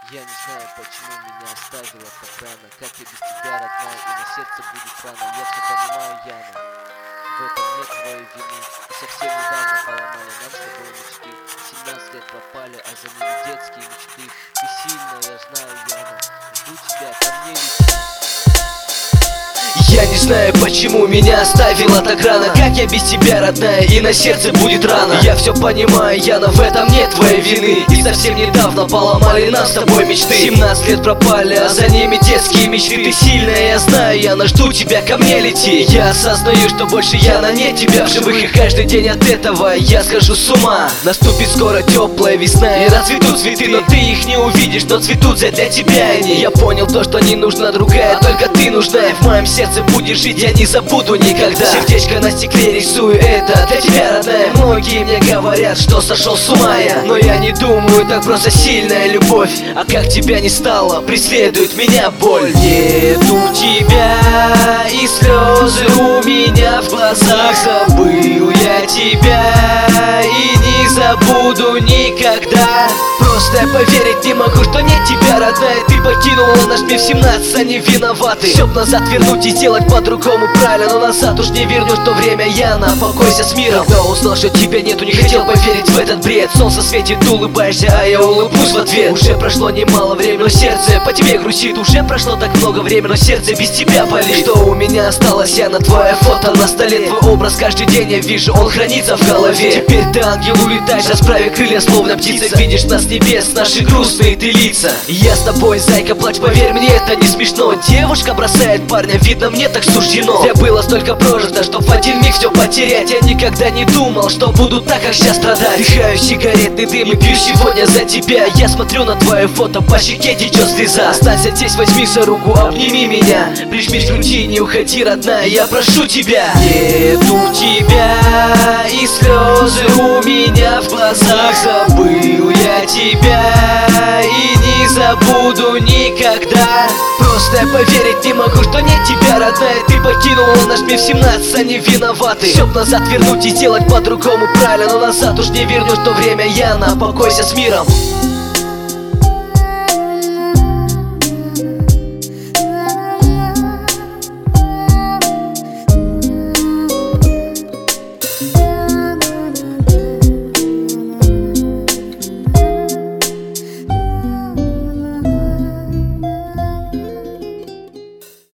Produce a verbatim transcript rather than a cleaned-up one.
Я не знаю, почему меня оставила так рано. Как я без тебя, родная, и на сердце будет рано. Я все понимаю, Яна, в этом нет твоей вины. И совсем недавно поломали нам с тобой мечты. семнадцать лет пропали, а за ними детские мечты. Ты сильная, я знаю, Яна, жду тебя, ко мне лети. Я не знаю, почему меня оставила так рано. Как я без тебя, родная, и на сердце будет рано. Я все понимаю, Яна, в этом нет твоей вины. И совсем недавно поломали нас с тобой мечты. семнадцать лет пропали, а за ними детские мечты. Ты сильная, я знаю, Яна, жду тебя, ко мне лети. Я осознаю, что больше, Яна, нет тебя в живых. И каждый день от этого я схожу с ума. Наступит скоро теплая весна, и расцветут цветы. Но ты их не увидишь, но цветут для тебя они. Я понял то, что не нужна другая, только ты нужна. И в моем сердце будешь жить, я не забуду никогда. Сердечко на стекле рисую, это для тебя, родная. Многие мне говорят, что сошел с ума я, но я не думаю, так просто сильная любовь. А как тебя не стало, преследует меня боль. Нету тебя, и слезы у меня в глазах. Забыл я тебя и не забуду никогда. Просто поверить не могу, что нет тебя, родная. Ты покинула наш мир в семнадцать, они виноваты. Все б назад вернуть и сделать по-другому правильно, но назад уж не вернуть то время, Яна, покойся с миром. Когда узнал, что тебя нету, не хотел поверить в этот бред. Солнце светит, ты улыбаешься, а я улыбнусь в ответ. Уже прошло немало времени, но сердце по тебе грустит. Уже прошло так много времени, но сердце без тебя болит. Что у меня осталось, Яна, твое фото на столе. Твой образ каждый день я вижу, он хранится в голове. Теперь ты, ангел, улетаешь, расправив крылья, словно птица. Видишь нас с небес, наши грустные ты лица. Я с тобой, зайка, плачь, поверь мне, это не смешно. Девушка бросает парня, видно, мне так суждено. Зря было столько прожито, чтоб в один миг все потерять. Я никогда не думал, что буду так, как сейчас страдать. Дыхаю сигаретный дым и пью сегодня за тебя. Я смотрю на твое фото, по щеке течет слеза. Останься здесь, возьми за руку, обними меня. Прижмись к груди, не уходи, родная, я прошу тебя. Нету тебя, и слезы у меня в глазах. Забыл я тебя и не забуду никогда. Просто поверить не могу, что нет тебя, родная. Ты покинула наш мир в семнадцать, они виноваты. Все б назад вернуть и сделать по-другому правильно, но назад уж не вернуть то время, Яна, покойся с миром.